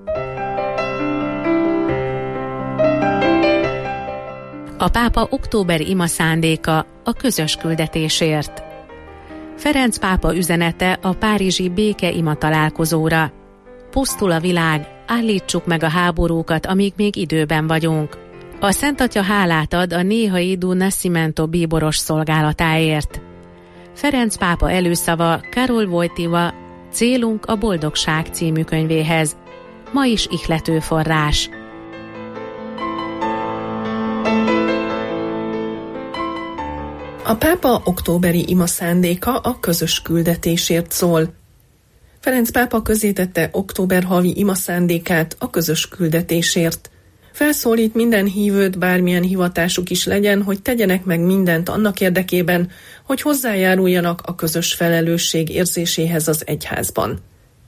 [SPEAKER 8] A pápa októberi ima szándéka a közös küldetésért. Ferenc pápa üzenete a párizsi béke ima találkozóra. Pusztul a világ, állítsuk meg a háborúkat, amíg még időben vagyunk. A Szent Atya hálát ad a néhai Du Nascimento bíboros szolgálatáért. Ferenc pápa előszava Karol Wojtyła Célunk a boldogság című könyvéhez. Ma is ihlető forrás.
[SPEAKER 9] A pápa októberi ima szándéka a közös küldetésért szól. Ferenc pápa közzétette október havi ima szándékát a közös küldetésért. Felszólít minden hívőt, bármilyen hivatásuk is legyen, hogy tegyenek meg mindent annak érdekében, hogy hozzájáruljanak a közös felelősség érzéséhez az egyházban.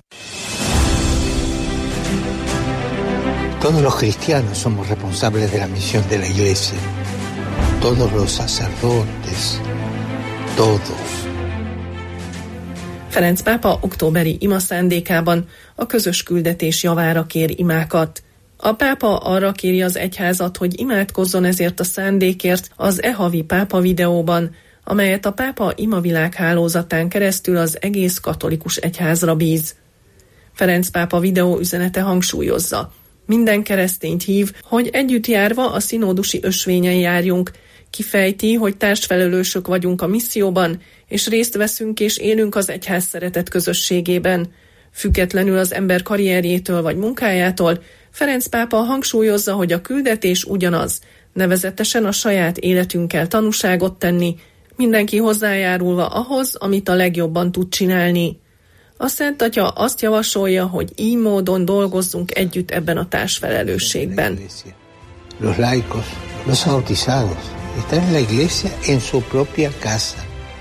[SPEAKER 10] Todos los cristianos somos responsables de la misión de la Iglesia. Todos los sacerdotes, todos.
[SPEAKER 9] Ferenc pápa októberi imaszándékában a közös küldetés javára kér imákat. A pápa arra kéri az egyházat, hogy imádkozzon ezért a szándékért az havi pápa videóban, amelyet a pápa imavilág hálózatán keresztül az egész katolikus egyházra bíz. Ferenc pápa videó üzenete hangsúlyozza: minden keresztényt hív, hogy együtt járva a színódusi ösvényen járjunk, kifejti, hogy társfelelősök vagyunk a misszióban, és részt veszünk és élünk az egyház szeretet közösségében. Függetlenül az ember karrierjétől vagy munkájától, Ferenc pápa hangsúlyozza, hogy a küldetés ugyanaz, nevezetesen a saját életünkkel tanúságot tenni, mindenki hozzájárulva ahhoz, amit a legjobban tud csinálni. A Szent Atya azt javasolja, hogy így módon dolgozzunk együtt ebben a társfelelősségben.
[SPEAKER 10] Los laicos, los bautizados, están en la iglesia en su propia casa.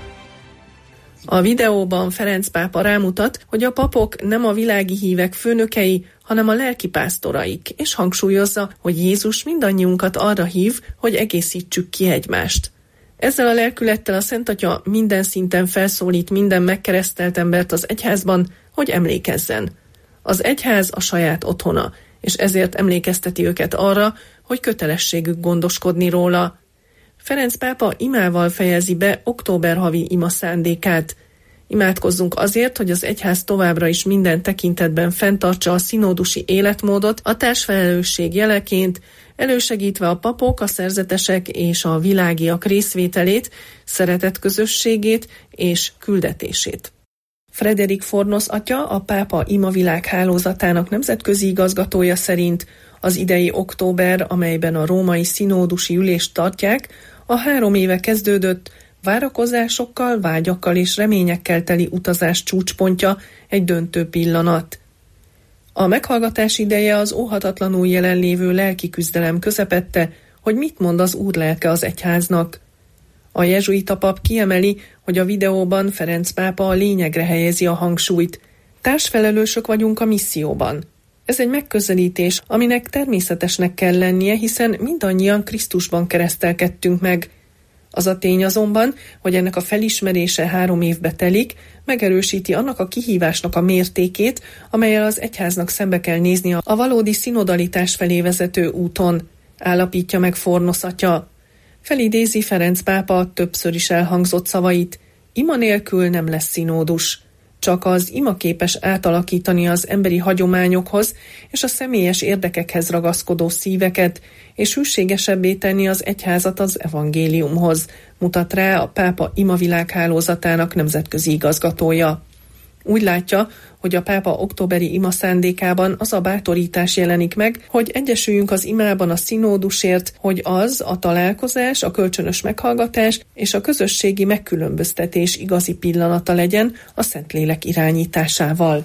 [SPEAKER 9] A videóban Ferenc pápa rámutat, hogy a papok nem a világi hívek főnökei, hanem a lelkipásztoraik, és hangsúlyozza, hogy Jézus mindannyiunkat arra hív, hogy egészítsük ki egymást. Ezzel a lelkülettel a Szent Atya minden szinten felszólít minden megkeresztelt embert az egyházban, hogy emlékezzen. Az egyház a saját otthona, és ezért emlékezteti őket arra, hogy kötelességük gondoskodni róla. Ferenc pápa imával fejezi be október havi ima szándékát. Imádkozzunk azért, hogy az egyház továbbra is minden tekintetben fenntartsa a színódusi életmódot a társfelelősség jeleként, elősegítve a papok, a szerzetesek és a világiak részvételét, szeretet közösségét és küldetését. Frederik Fornos atya, a pápa imavilág hálózatának nemzetközi igazgatója szerint az idei október, amelyben a római színódusi ülést tartják, a 3 éve kezdődött, várakozásokkal, vágyakkal és reményekkel teli utazás csúcspontja, egy döntő pillanat. A meghallgatás ideje az óhatatlanul jelenlévő lelki küzdelem közepette, hogy mit mond az Úr lelke az egyháznak. A jezsuita pap kiemeli, hogy a videóban Ferenc pápa a lényegre helyezi a hangsúlyt. Társfelelősök vagyunk a misszióban. Ez egy megközelítés, aminek természetesnek kell lennie, hiszen mindannyian Krisztusban keresztelkedtünk meg. Az a tény azonban, hogy ennek a felismerése 3 évbe telik, megerősíti annak a kihívásnak a mértékét, amellyel az egyháznak szembe kell néznie a valódi szinodalitás felé vezető úton, állapítja meg Fornos atya. Felidézi Ferenc pápa többször is elhangzott szavait: ima nélkül nem lesz színódus. Csak az ima képes átalakítani az emberi hagyományokhoz és a személyes érdekekhez ragaszkodó szíveket, és hűségesebbé tenni az egyházat az evangéliumhoz, mutat rá a pápa imavilág hálózatának nemzetközi igazgatója. Úgy látja, hogy a pápa októberi ima szándékában az a bátorítás jelenik meg, hogy egyesüljünk az imában a színódusért, hogy az a találkozás, a kölcsönös meghallgatás és a közösségi megkülönböztetés igazi pillanata legyen a Szentlélek irányításával.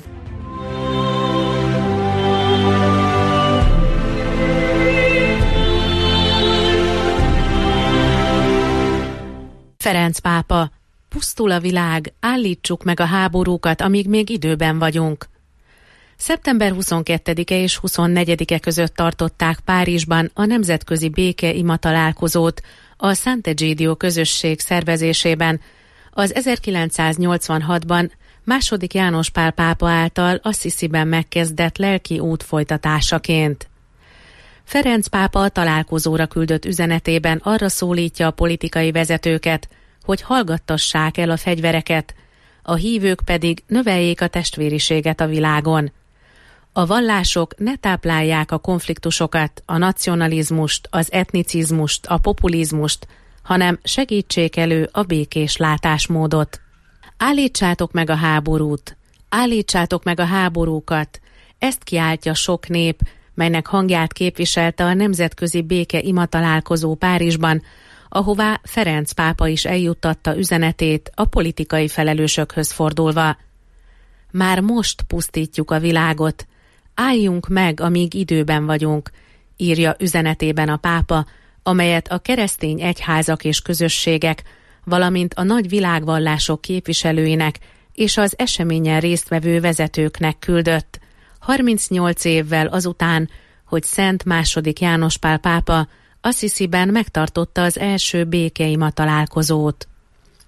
[SPEAKER 8] Ferenc pápa: pusztul a világ, állítsuk meg a háborúkat, amíg még időben vagyunk. Szeptember 22-e és 24-e között tartották Párizsban a nemzetközi békeima találkozót a Sant'Egidio közösség szervezésében, az 1986-ban II. János Pál pápa által Assisiben megkezdett lelki út folytatásaként. Ferenc pápa a találkozóra küldött üzenetében arra szólítja a politikai vezetőket, hogy hallgattassák el a fegyvereket, a hívők pedig növeljék a testvériséget a világon. A vallások ne táplálják a konfliktusokat, a nacionalizmust, az etnicizmust, a populizmust, hanem segítsék elő a békés látásmódot. Állítsátok meg a háborút, állítsátok meg a háborúkat, ezt kiáltja sok nép, melynek hangját képviselte a nemzetközi békeima találkozó Párizsban, ahová Ferenc pápa is eljuttatta üzenetét a politikai felelősökhöz fordulva. Már most pusztítjuk a világot, álljunk meg, amíg időben vagyunk, írja üzenetében a pápa, amelyet a keresztény egyházak és közösségek, valamint a nagy világvallások képviselőinek és az eseményen résztvevő vezetőknek küldött, 38 évvel azután, hogy Szent II. János Pál pápa Assisiben megtartotta az első békeima találkozót.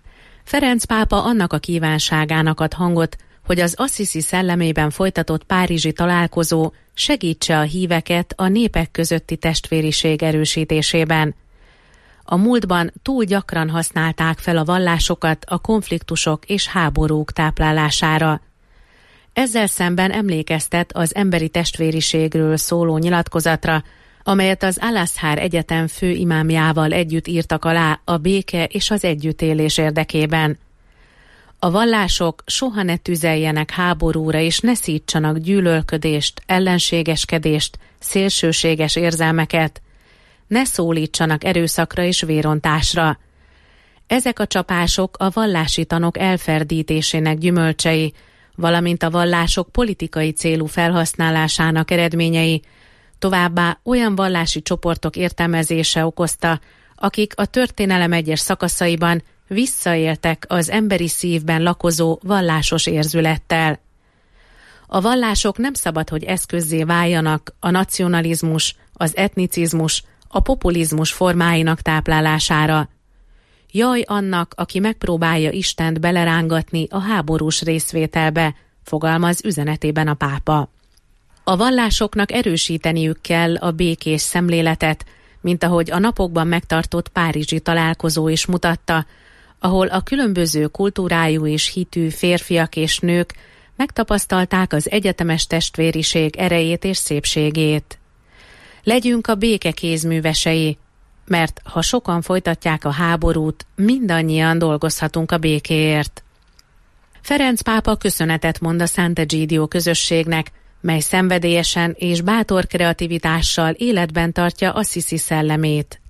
[SPEAKER 8] Ferenc pápa annak a kívánságának ad hangot, hogy az Assisi szellemében folytatott párizsi találkozó segítse a híveket a népek közötti testvériség erősítésében. A múltban túl gyakran használták fel a vallásokat a konfliktusok és háborúk táplálására. Ezzel szemben emlékeztet az emberi testvériségről szóló nyilatkozatra, amelyet az Al-Azhar Egyetem főimámjával együtt írtak alá a béke és az együttélés érdekében. A vallások soha ne tüzeljenek háborúra és ne szítsanak gyűlölködést, ellenségeskedést, szélsőséges érzelmeket, ne szólítsanak erőszakra és vérontásra. Ezek a csapások a vallási tanok elferdítésének gyümölcsei, valamint a vallások politikai célú felhasználásának eredményei, továbbá olyan vallási csoportok értelmezése okozta, akik a történelem egyes szakaszaiban visszaéltek az emberi szívben lakozó vallásos érzülettel. A vallások nem szabad, hogy eszközzé váljanak a nacionalizmus, az etnicizmus, a populizmus formáinak táplálására. Jaj annak, aki megpróbálja Istent belerángatni a háborús részvételbe, fogalmaz üzenetében a pápa. A vallásoknak erősíteniük kell a békés szemléletet, mint ahogy a napokban megtartott párizsi találkozó is mutatta, ahol a különböző kultúrájú és hitű férfiak és nők megtapasztalták az egyetemes testvériség erejét és szépségét. Legyünk a béke kézművesei, mert ha sokan folytatják a háborút, mindannyian dolgozhatunk a békéért. Ferenc pápa köszönetet mond a Sant'Egidio közösségnek, mely szenvedélyesen és bátor kreativitással életben tartja Assisi szellemét.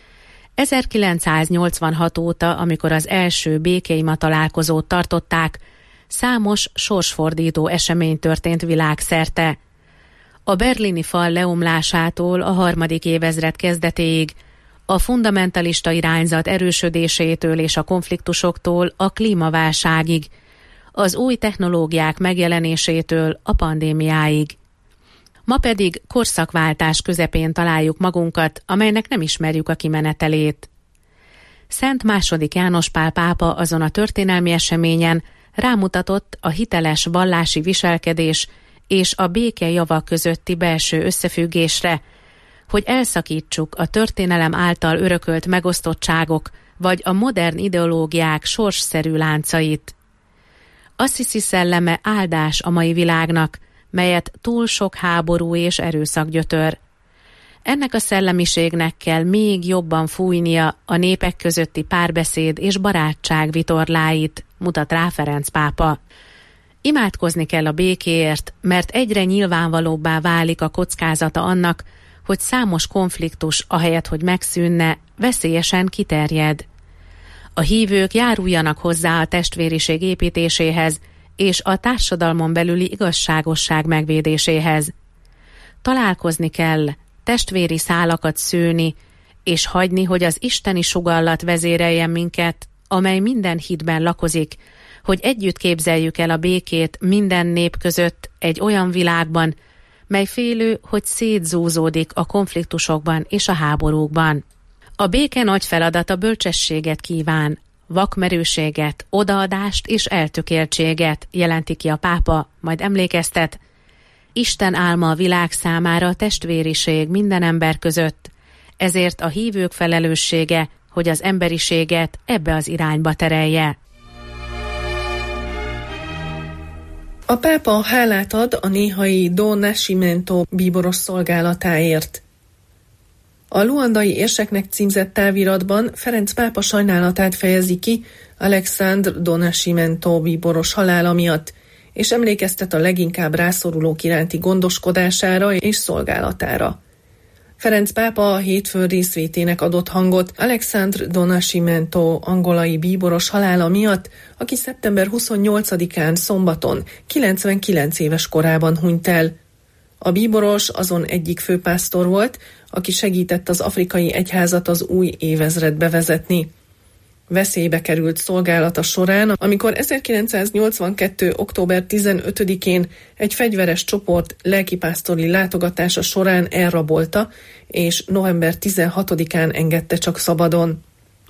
[SPEAKER 8] 1986 óta, amikor az első békeima találkozót tartották, számos sorsfordító esemény történt világszerte. A berlini fal leomlásától a 3. évezred kezdetéig, a fundamentalista irányzat erősödésétől és a konfliktusoktól a klímaválságig, az új technológiák megjelenésétől a pandémiáig. Ma pedig korszakváltás közepén találjuk magunkat, amelynek nem ismerjük a kimenetelét. Szent II. János Pál pápa azon a történelmi eseményen rámutatott a hiteles vallási viselkedés és a béke java közötti belső összefüggésre, hogy elszakítsuk a történelem által örökölt megosztottságok vagy a modern ideológiák sorsszerű láncait. Assisi szelleme áldás a mai világnak, melyet túl sok háború és erőszak gyötör. Ennek a szellemiségnek kell még jobban fújnia a népek közötti párbeszéd és barátság vitorláit, mutat rá Ferenc pápa. Imádkozni kell a békéért, mert egyre nyilvánvalóbbá válik a kockázata annak, hogy számos konfliktus, ahelyett, hogy megszűnne, veszélyesen kiterjed. A hívők járuljanak hozzá a testvériség építéséhez és a társadalmon belüli igazságosság megvédéséhez. Találkozni kell, testvéri szálakat szőni, és hagyni, hogy az isteni sugallat vezéreljen minket, amely minden hitben lakozik, hogy együtt képzeljük el a békét minden nép között egy olyan világban, mely félő, hogy szétzúzódik a konfliktusokban és a háborúkban. A béke nagy feladata bölcsességet kíván, vakmerőséget, odaadást és eltökéltséget, jelenti ki a pápa, majd emlékeztet. Isten álma a világ számára a testvériség minden ember között, ezért a hívők felelőssége, hogy az emberiséget ebbe az irányba terelje.
[SPEAKER 9] A pápa hálát ad a néhai Do Nascimento bíboros szolgálatáért. A luandai érseknek címzett táviratban Ferenc pápa sajnálatát fejezi ki Alexandre Do Nascimento bíboros halála miatt, és emlékeztet a leginkább rászorulók iránti gondoskodására és szolgálatára. Ferenc pápa a hétfőn részvétének adott hangot Alexandre Do Nascimento angolai bíboros halála miatt, aki szeptember 28-án szombaton 99 éves korában hunyt el. A bíboros azon egyik főpásztor volt, aki segített az afrikai egyházat az új évezredbe vezetni. Veszélybe került szolgálata során, amikor 1982. október 15-én egy fegyveres csoport lelkipásztori látogatása során elrabolta, és november 16-án engedte csak szabadon.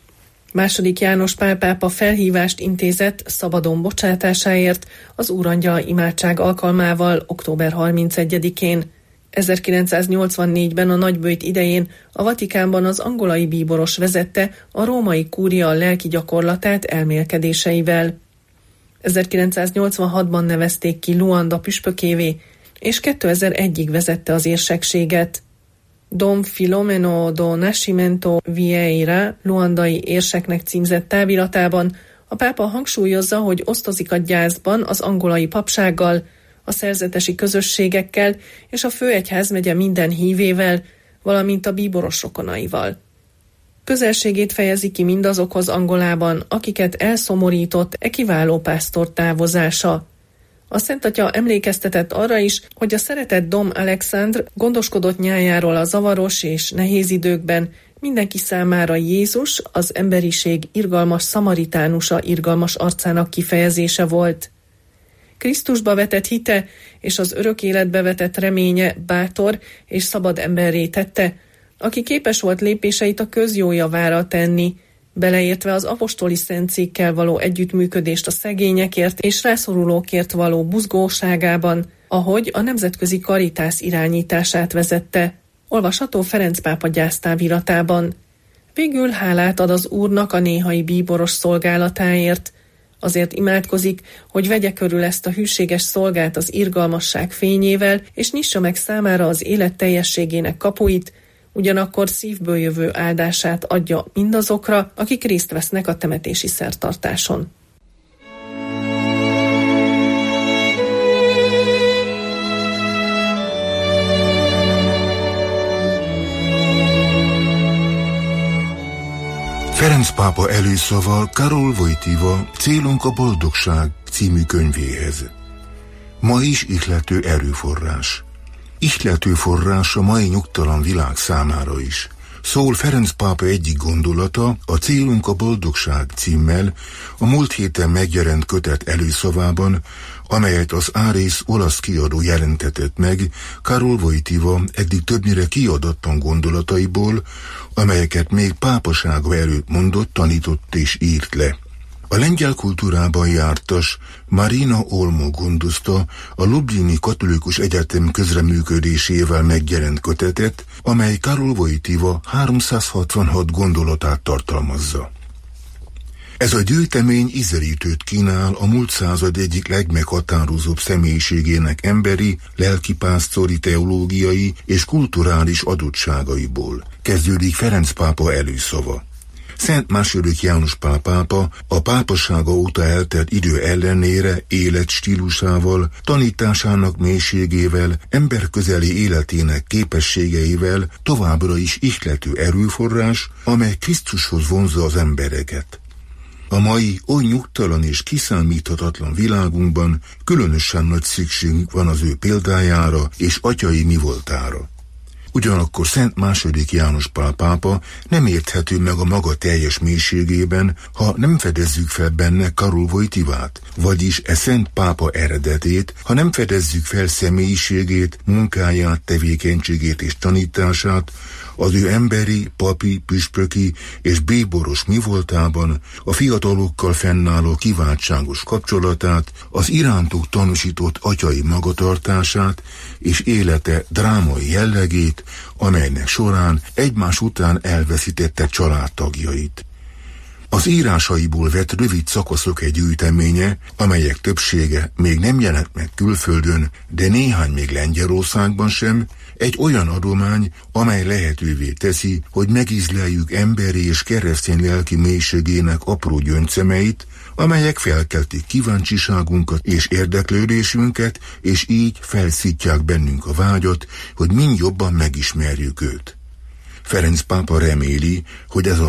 [SPEAKER 9] II. János Pál pápa felhívást intézett szabadon bocsátásáért az Úrangyal imádság alkalmával október 31-én. 1984-ben a nagyböjt idején a Vatikánban az angolai bíboros vezette a római kúria lelki gyakorlatát elmélkedéseivel. 1986-ban nevezték ki Luanda püspökévé, és 2001-ig vezette az érsekséget. Dom Filomeno do Nascimento Vieira luandai érseknek címzett táviratában a pápa hangsúlyozza, hogy osztozik a gyászban az angolai papsággal, a szerzetesi közösségekkel és a főegyházmegye minden hívével, valamint a bíboros rokonaival. Közelségét fejezi ki mindazokhoz Angolában, akiket elszomorított kiváló pásztor távozása. A Szent Atya emlékeztetett arra is, hogy a szeretett Dom Alexandr gondoskodott nyájáról a zavaros és nehéz időkben, mindenki számára Jézus, az emberiség irgalmas szamaritánusa irgalmas arcának kifejezése volt. Krisztusba vetett hite és az örök életbe vetett reménye bátor és szabad emberré tette, aki képes volt lépéseit a közjó javára tenni, beleértve az apostoli szentcékkel való együttműködést a szegényekért és rászorulókért való buzgóságában, ahogy a nemzetközi karitász irányítását vezette, olvasható Ferenc pápa gyásztáviratában. Végül hálát ad az Úrnak a néhai bíboros szolgálatáért, azért imádkozik, hogy vegye körül ezt a hűséges szolgát az irgalmasság fényével, és nyissa meg számára az élet teljességének kapuit, ugyanakkor szívből jövő áldását adja mindazokra, akik részt vesznek a temetési szertartáson.
[SPEAKER 11] Ferenc pápa előszava Karol Wojtyła Célunk a boldogság című könyvéhez. Ma is ihlető erőforrás. Ihlető forrás a mai nyugtalan világ számára is. Szól Ferenc pápa egyik gondolata a Célunk a boldogság címmel a múlt héten megjelent kötet előszavában, amelyet az Árész olasz kiadó jelentetett meg Karol Wojtyła eddig többnyire kiadatlan gondolataiból, amelyeket még pápasága előtt mondott, tanított és írt le. A lengyel kultúrában jártas Marina Olmo gondozta a Lublini Katolikus Egyetem közreműködésével megjelent kötetet, amely Karol Wojtyła 366 gondolatát tartalmazza. Ez a gyűjtemény ízelítőt kínál a múlt század egyik legmeghatározóbb személyiségének emberi, lelkipásztori, teológiai és kulturális adottságaiból. Kezdődik Ferenc pápa előszava. Szent II. János Pál pápa a pápasága óta eltelt idő ellenére életstílusával, tanításának mélységével, emberközeli életének képességeivel továbbra is ihlető erőforrás, amely Krisztushoz vonzza az embereket. A mai oly nyugtalan és kiszámíthatatlan világunkban különösen nagy szükségünk van az ő példájára és atyai mivoltára. Ugyanakkor Szent II. János Pál pápa nem érthető meg a maga teljes mélységében, ha nem fedezzük fel benne Karol Wojtywát, vagyis Szent pápa eredetét, ha nem fedezzük fel személyiségét, munkáját, tevékenységét és tanítását, az ő emberi, papi, püspöki és bíboros mivoltában, a fiatalokkal fennálló kiváltságos kapcsolatát, az irántuk tanúsított atyai magatartását és élete drámai jellegét, amelynek során egymás után elveszítette családtagjait. Az írásaiból vett rövid szakaszok egy gyűjteménye, amelyek többsége még nem jelent meg külföldön, de néhány még Lengyelországban sem, egy olyan adomány, amely lehetővé teszi, hogy megízleljük emberi és keresztény lelki mélységének apró gyöngyszemeit, amelyek felkeltik kíváncsiságunkat és érdeklődésünket, és így felszítják bennünk a vágyat, hogy mind jobban megismerjük őt. Ferenc pápa reméli, hogy ez a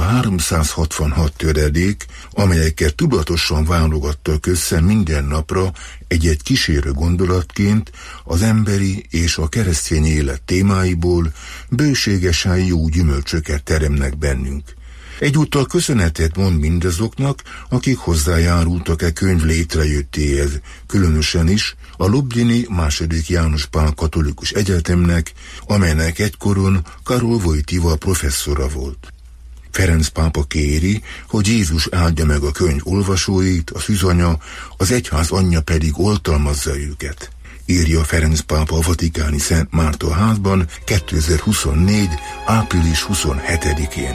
[SPEAKER 11] 366 töredék, amelyeket tudatosan válogattak össze minden napra egy-egy kísérő gondolatként az emberi és a keresztény élet témáiból bőségesen jó gyümölcsöket teremnek bennünk. Egyúttal köszönetet mond mindazoknak, akik hozzájárultak könyv létrejöttéhez, különösen is a Lublini II. János Pál Katolikus Egyetemnek, amelynek egykoron Karol Wojtyła professzora volt. Ferenc pápa kéri, hogy Jézus áldja meg a könyv olvasóit, a szűzanya, az egyház anyja pedig oltalmazza őket. Írja Ferenc pápa a vatikáni Szent Márton házban 2024. április 27-én.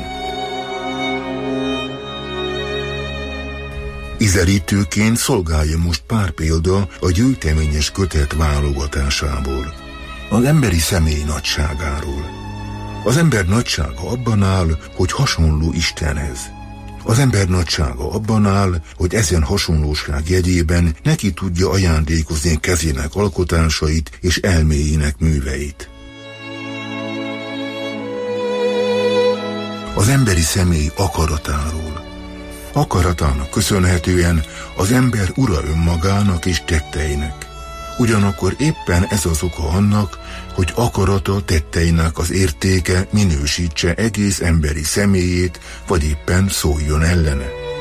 [SPEAKER 11] Ízelítőként szolgálja most pár példa a gyűjteményes kötet válogatásából. Az emberi személy nagyságáról. Az ember nagysága abban áll, hogy hasonló Istenhez. Az ember nagysága abban áll, hogy ezen hasonlóság jegyében neki tudja ajándékozni kezének alkotásait és elméjének műveit. Az emberi személy akaratáról. Akaratának köszönhetően az ember ura önmagának és tetteinek. Ugyanakkor éppen ez az oka annak, hogy akarata tetteinek az értéke minősítse egész emberi személyét, vagy éppen szóljon ellene.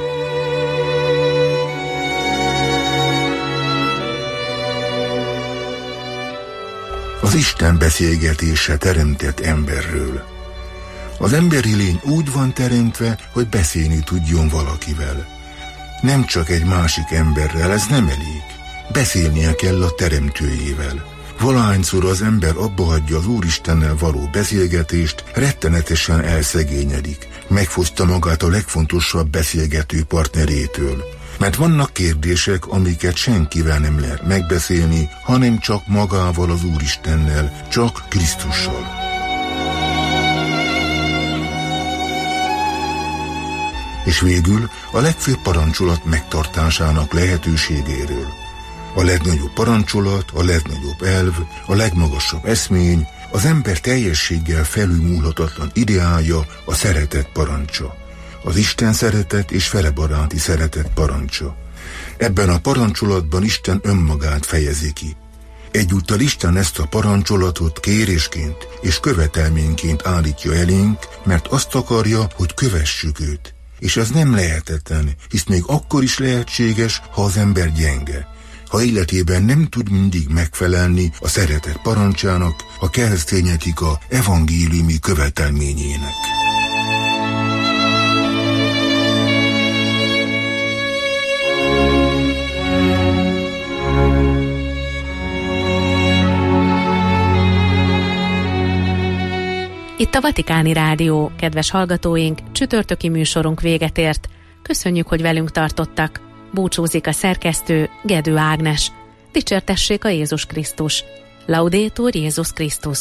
[SPEAKER 11] Az Isten beszélgetése teremtett emberről. Az emberi lény úgy van teremtve, hogy beszélni tudjon valakivel. Nem csak egy másik emberrel, ez nem elég. Beszélnie kell a teremtőjével. Valahányszor az ember abbahagyja az Úristennel való beszélgetést, rettenetesen elszegényedik. Megfoszta magát a legfontosabb beszélgető partnerétől. Mert vannak kérdések, amiket senkivel nem lehet megbeszélni, hanem csak magával az Úristennel, csak Krisztussal. És végül a legfőbb parancsolat megtartásának lehetőségéről. A legnagyobb parancsolat, a legnagyobb elv, a legmagasabb eszmény, az ember teljességgel felülmúlhatatlan ideája, a szeretet parancsa. Az Isten szeretet és felebaráti szeretet parancsa. Ebben a parancsolatban Isten önmagát fejezi ki. Egyúttal Isten ezt a parancsolatot kérésként és követelményként állítja elénk, mert azt akarja, hogy kövessük őt. És ez nem lehetetlen, hisz még akkor is lehetséges, ha az ember gyenge. Ha életében nem tud mindig megfelelni a szeretet parancsának, a keresztény etika evangéliumi követelményének.
[SPEAKER 8] Itt a Vatikáni Rádió, kedves hallgatóink, csütörtöki műsorunk véget ért. Köszönjük, hogy velünk tartottak. Búcsúzik a szerkesztő, Gedő Ágnes. Dicsértessék a Jézus Krisztus. Laudétur Jézus Krisztus.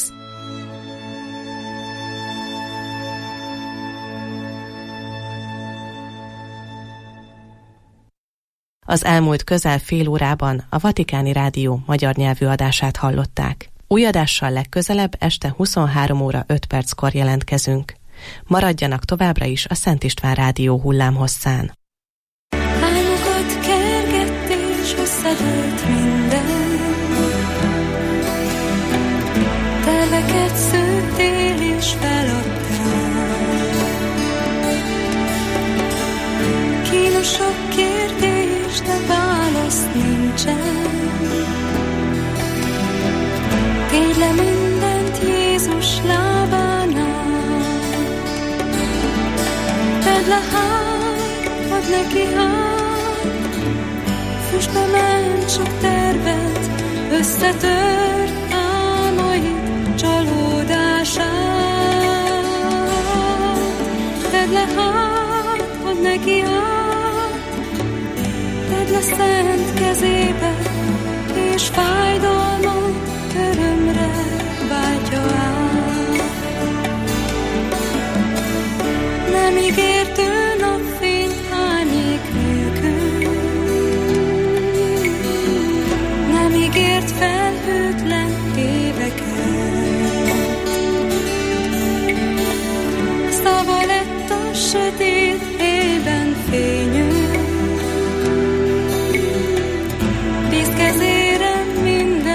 [SPEAKER 8] Az elmúlt közel fél órában a Vatikáni Rádió magyar nyelvű adását hallották. Új adással legközelebb este 23 óra 5 perckor jelentkezünk. Maradjanak továbbra is a Szent István Rádió hullámhosszán.
[SPEAKER 12] Álmokat kergett és összedőlt minden, terveket szőttél és feladtál. Kínos sok kérdés, de válasz nincsen. Tégy le mindent Jézus lábánál. Tedd le hát, add neki hát, füstbe ment sok tervet, összetört álmaid csalódását. Tedd le hát, add neki hát, tedd le szent kezébe, és fájdalmat örömre váltja át. Nem ígértő napfény árnyék nélkül, nem ígért felhőtlen éveket. Szava lett a sötét éjben fényű, víz kezére minden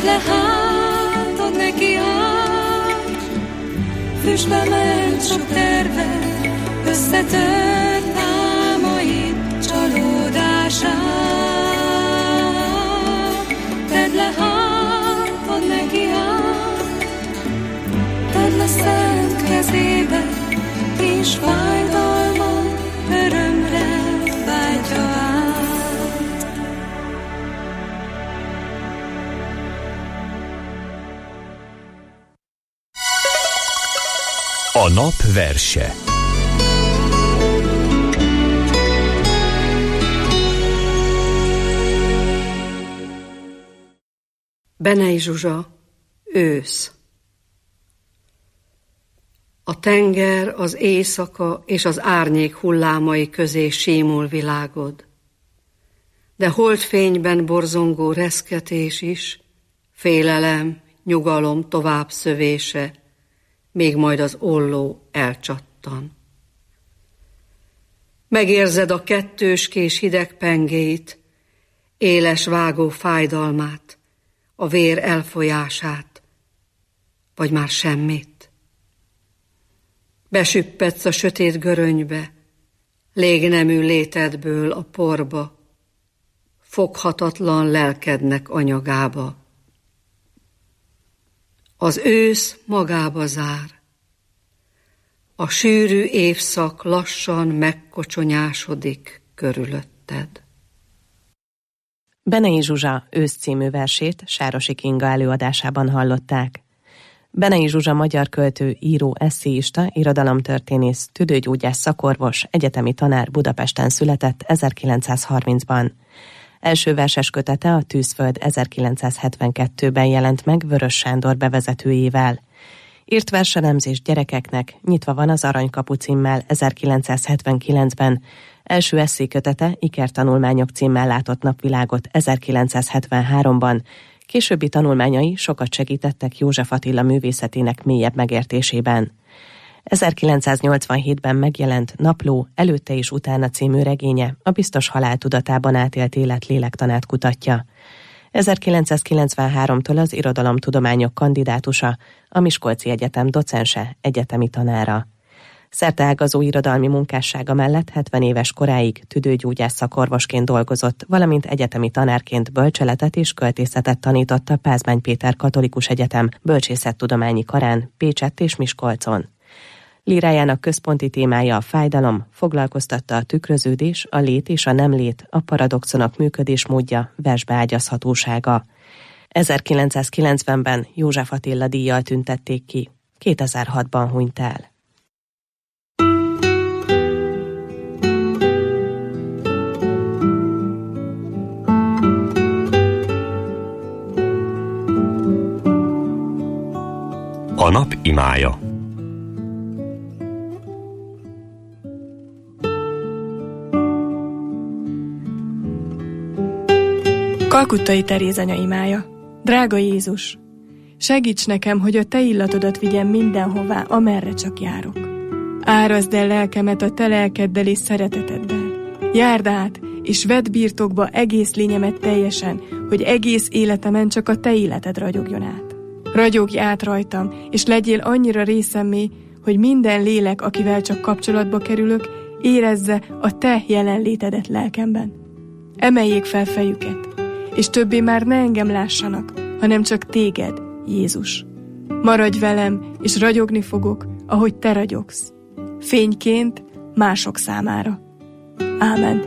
[SPEAKER 12] le hátad neki át, füstbe ment sok terve, összetört álmaid csalódását. Tedd le hátad neki át, tedd le szent kezébe, és fájdalmat örömre váltja át.
[SPEAKER 4] A nap verse.
[SPEAKER 13] Benei Zsuzsa, ősz. A tenger, az éjszaka és az árnyék hullámai közé símul világod, de holdfényben borzongó reszketés is, félelem, nyugalom tovább szövése, még majd az olló elcsattan. Megérzed a kettőskés hideg pengéit, éles vágó fájdalmát, a vér elfolyását, vagy már semmit. Besüppedsz a sötét görönybe, légnemű létedből a porba, foghatatlan lelkednek anyagába. Az ősz magába zár, a sűrű évszak lassan megkocsonyásodik körülötted.
[SPEAKER 7] Benei Zsuzsa ősz című versét Sárosi Kinga előadásában hallották. Benei Zsuzsa magyar költő, író, esszéista, irodalomtörténész, tüdőgyógyász szakorvos, egyetemi tanár, Budapesten született 1930-ban. Első verses kötete, a Tűzföld 1972-ben jelent meg Vörös Sándor bevezetőjével. Írt verselemzés gyerekeknek, Nyitva van az Aranykapu címmel 1979-ben, első esszékötete Ikertanulmányok címmel látott napvilágot 1973-ban, későbbi tanulmányai sokat segítettek József Attila művészetének mélyebb megértésében. 1987-ben megjelent Napló, előtte és utána című regénye a biztos halál tudatában átélt élet lélektanát kutatja. 1993-tól az irodalomtudományok kandidátusa, a Miskolci Egyetem docense, egyetemi tanára. Szerteágazó irodalmi munkássága mellett 70 éves koráig tüdőgyógyász szakorvosként dolgozott, valamint egyetemi tanárként bölcseletet és költészetet tanított a Pázmány Péter Katolikus Egyetem bölcsészettudományi karán, Pécsett és Miskolcon. Lírájának központi témája a fájdalom, foglalkoztatta a tükröződés, a lét és a nem lét, a paradoxonok működésmódja, versbeágyazhatósága. 1990-ben József Attila díjjal tüntették ki, 2006-ban hunyt el.
[SPEAKER 4] A nap imája.
[SPEAKER 14] Kalkuttai Teréz anya imája. Drága Jézus, segíts nekem, hogy a te illatodat vigyem mindenhová, amerre csak járok. Árazd el lelkemet a te lelkeddel és szereteteddel. Járd át, és vedd birtokba egész lényemet teljesen, hogy egész életemen csak a te életed ragyogjon át. Ragyogj át rajtam, és legyél annyira részemmé, hogy minden lélek, akivel csak kapcsolatba kerülök, érezze a te jelenlétedet lelkemben. Emeljék fel fejüket, és többé már ne engem lássanak, hanem csak téged, Jézus. Maradj velem, és ragyogni fogok, ahogy te ragyogsz. Fényként mások számára. Ámen.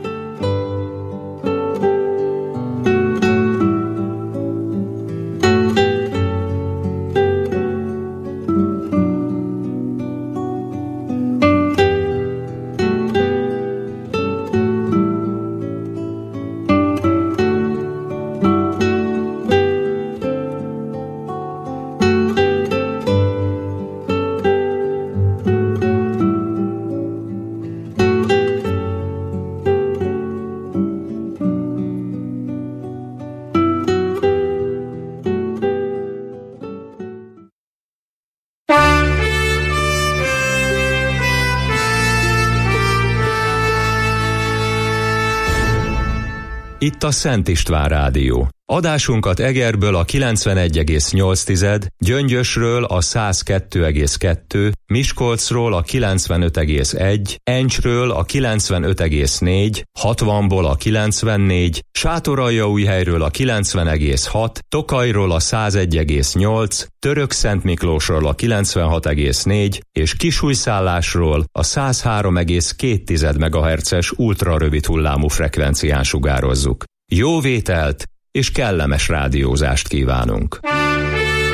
[SPEAKER 1] Itt a Szent István Rádió. Adásunkat Egerből a 91,8, Gyöngyösről a 102,2, Miskolcról a 95,1, Encsről a 95,4, 60-ból a 94, Sátoraljaújhelyről a 90,6, Tokajról a 101,8, Törökszentmiklósról a 96,4 és Kisújszállásról a 103,2 MHz-es ultrarövid hullámú frekvencián sugározzuk. Jó vételt és kellemes rádiózást kívánunk!